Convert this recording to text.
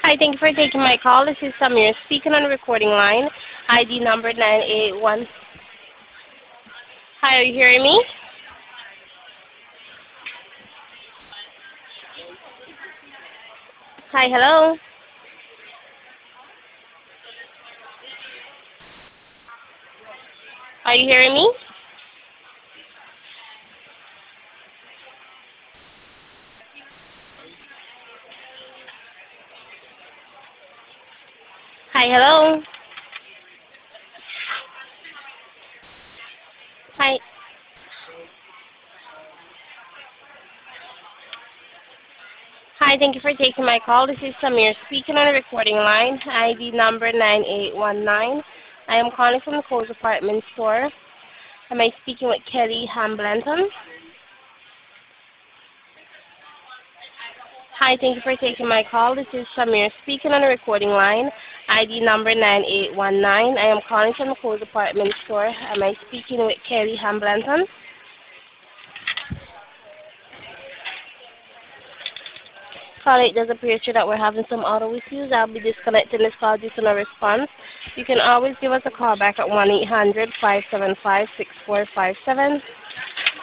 Hi, thank you for taking my call. This is Samir speaking on the recording line. ID number 981. Hi, are you hearing me? Hi, hello. Are you hearing me? Hi, hello. Hi. Hi, thank you for taking my call. This is Samir speaking on the recording line. ID number 9819. I am calling from the Kohl's Apartment store. Am I speaking with Kelly Hamblenton? Hi, thank you for taking my call. This is Samir speaking on the recording line. ID number 9819. I am calling from the Kohl's Apartment store. Am I speaking with Kelly Hamblenton? Call it does appear to that we're having some auto issues. I'll be disconnecting this call due to no response. You can always give us a call back at 1-800-575-6457.